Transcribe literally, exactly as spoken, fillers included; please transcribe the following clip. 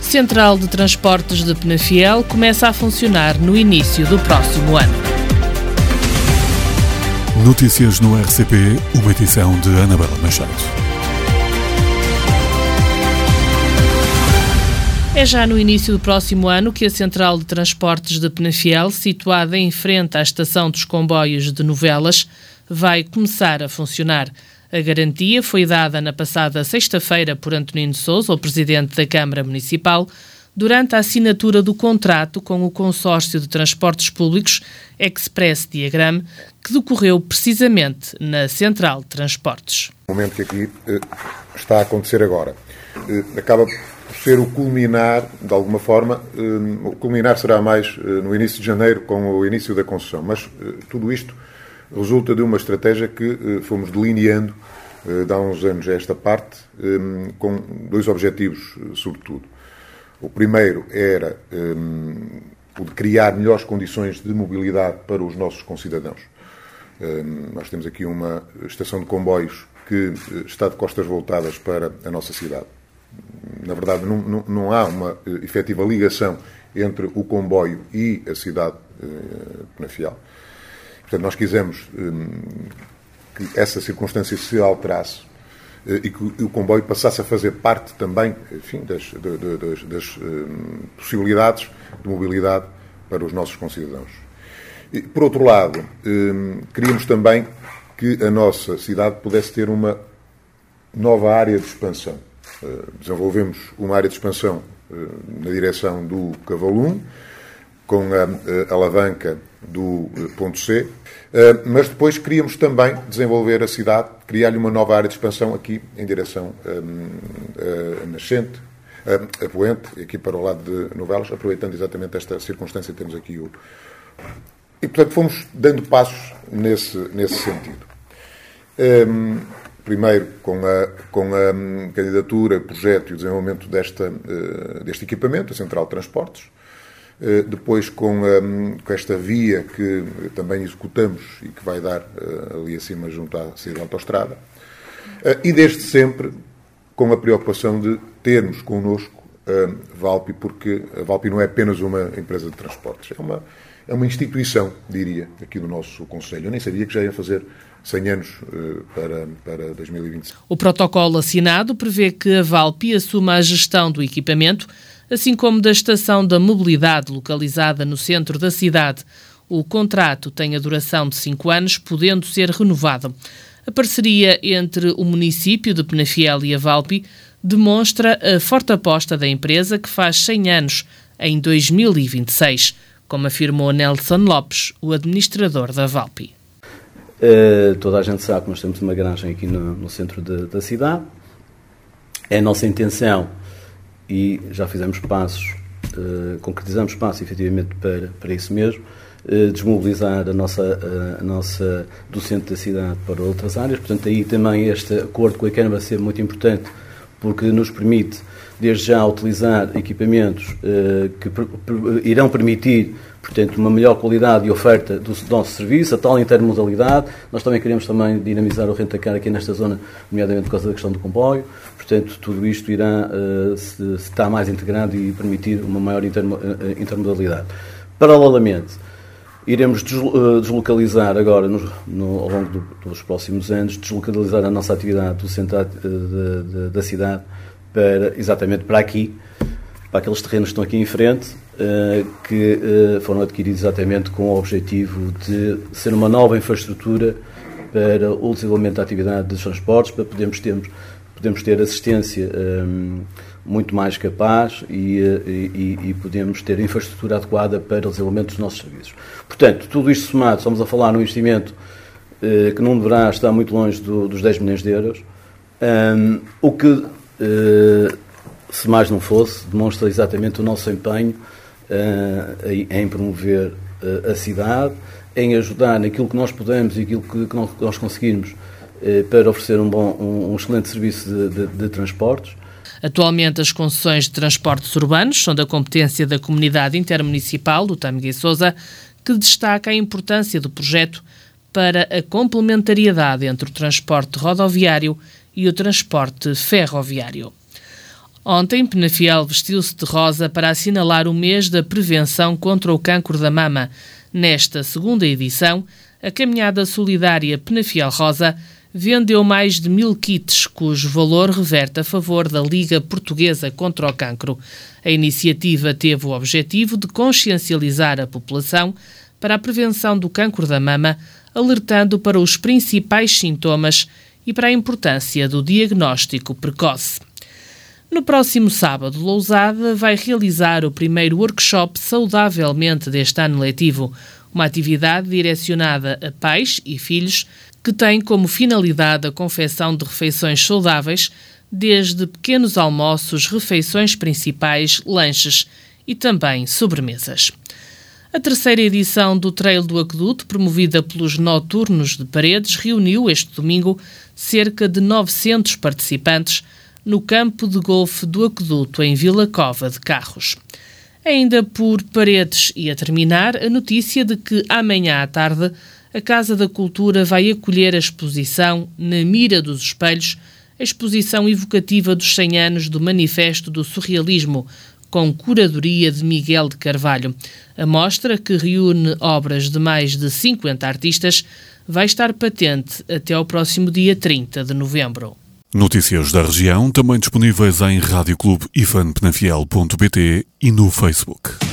Central de Transportes de Penafiel começa a funcionar no início do próximo ano. Notícias no R C P, uma edição de Anabela Machado. É já no início do próximo ano que a Central de Transportes de Penafiel, situada em frente à Estação dos Comboios de Novelas, vai começar a funcionar. A garantia foi dada na passada sexta-feira por Antonino Sousa, o Presidente da Câmara Municipal, durante a assinatura do contrato com o Consórcio de Transportes Públicos Express Diagram, que decorreu precisamente na Central de Transportes. O momento que aqui eh, está a acontecer agora eh, acaba por ser o culminar, de alguma forma, eh, o culminar será mais eh, no início de janeiro, com o início da concessão, mas eh, tudo isto resulta de uma estratégia que eh, fomos delineando eh, de há uns anos a esta parte, eh, com dois objetivos, eh, sobretudo. O primeiro era eh, o de criar melhores condições de mobilidade para os nossos concidadãos. Eh, nós temos aqui uma estação de comboios que eh, está de costas voltadas para a nossa cidade. Na verdade, não, não, não há uma eh, efetiva ligação entre o comboio e a cidade eh, de Penafiel. Portanto, nós quisemos hum, que essa circunstância se alterasse eh, e que o comboio passasse a fazer parte também, enfim, das, de, de, das, das hum, possibilidades de mobilidade para os nossos concidadãos. E, por outro lado, hum, queríamos também que a nossa cidade pudesse ter uma nova área de expansão. Uh, desenvolvemos uma área de expansão uh, na direção do Cavalum, com a, a alavanca do uh, ponto C, uh, mas depois queríamos também desenvolver a cidade, criar-lhe uma nova área de expansão aqui em direção um, a Nascente, a, a Poente, aqui para o lado de Novelas, aproveitando exatamente esta circunstância, temos aqui o... E, portanto, fomos dando passos nesse, nesse sentido. Um, primeiro, com a, com a um, candidatura, projeto e o desenvolvimento desta, uh, deste equipamento, a Central de Transportes. Uh, depois com, um, com esta via que também executamos e que vai dar uh, ali acima junto à saída da autoestrada. Uh, e desde sempre com a preocupação de termos connosco a Valpi, porque a Valpi não é apenas uma empresa de transportes, é uma, é uma instituição, diria, aqui do nosso Conselho. Eu nem sabia que já ia fazer cem anos uh, para, para dois mil e vinte e cinco. O protocolo assinado prevê que a Valpi assuma a gestão do equipamento, assim como da estação da mobilidade localizada no centro da cidade. O contrato tem a duração de cinco anos, podendo ser renovado. A parceria entre o município de Penafiel e a Valpi demonstra a forte aposta da empresa, que faz cem anos em dois mil e vinte e seis, como afirmou Nelson Lopes, o administrador da Valpi. Uh, toda a gente sabe que nós temos uma garagem aqui no, no centro de, da cidade. É a nossa intenção, e já fizemos passos, uh, concretizamos passos efetivamente para, para isso mesmo, uh, desmobilizar a nossa, a, a nossa do centro da cidade para outras áreas. Portanto, aí também este acordo com a Câmara vai ser muito importante, porque nos permite, desde já, utilizar equipamentos uh, que per, per, irão permitir, portanto, uma melhor qualidade e oferta do nosso serviço, a tal intermodalidade. Nós também queremos também dinamizar o rentacar aqui nesta zona, nomeadamente por causa da questão do comboio. Portanto, tudo isto irá uh, se, se estar mais integrado e permitir uma maior intermo, uh, intermodalidade. Paralelamente, iremos deslocalizar agora, no, no, ao longo do, dos próximos anos, deslocalizar a nossa atividade do centro uh, de, de, da cidade para, exatamente para aqui, para aqueles terrenos que estão aqui em frente, uh, que uh, foram adquiridos exatamente com o objetivo de ser uma nova infraestrutura para o desenvolvimento da atividade dos transportes, para podermos ter, podermos ter assistência um, muito mais capaz e, e, e podemos ter infraestrutura adequada para o desenvolvimento dos nossos serviços. Portanto, tudo isto somado, estamos a falar num investimento uh, que não deverá estar muito longe do, dos dez milhões de euros, um, o que... Uh, se mais não fosse, demonstra exatamente o nosso empenho uh, em, em promover uh, a cidade, em ajudar naquilo que nós podemos e aquilo que, que nós conseguirmos uh, para oferecer um, bom, um, um excelente serviço de, de, de transportes. Atualmente, as concessões de transportes urbanos são da competência da Comunidade Intermunicipal do Tâmega e Sousa, que destaca a importância do projeto para a complementariedade entre o transporte rodoviário e o transporte ferroviário. Ontem, Penafiel vestiu-se de rosa para assinalar o mês da prevenção contra o cancro da mama. Nesta segunda edição, a caminhada solidária Penafiel Rosa vendeu mais de mil kits, cujo valor reverte a favor da Liga Portuguesa contra o Cancro. A iniciativa teve o objetivo de consciencializar a população para a prevenção do cancro da mama, alertando para os principais sintomas e para a importância do diagnóstico precoce. No próximo sábado, Lousada vai realizar o primeiro workshop Saudavelmente deste ano letivo, uma atividade direcionada a pais e filhos que tem como finalidade a confecção de refeições saudáveis, desde pequenos almoços, refeições principais, lanches e também sobremesas. A terceira edição do Trail do Aqueduto, promovida pelos Noturnos de Paredes, reuniu este domingo cerca de novecentos participantes no campo de golfe do Aqueduto, em Vila Cova de Carros. Ainda por Paredes e a terminar, a notícia de que amanhã à tarde a Casa da Cultura vai acolher a exposição Na Mira dos Espelhos, a exposição evocativa dos cem anos do Manifesto do Surrealismo, com curadoria de Miguel de Carvalho. A mostra, que reúne obras de mais de cinquenta artistas, vai estar patente até ao próximo dia trinta de novembro. Notícias da região, também disponíveis em rádio clube ifan penafiel ponto pt e no Facebook.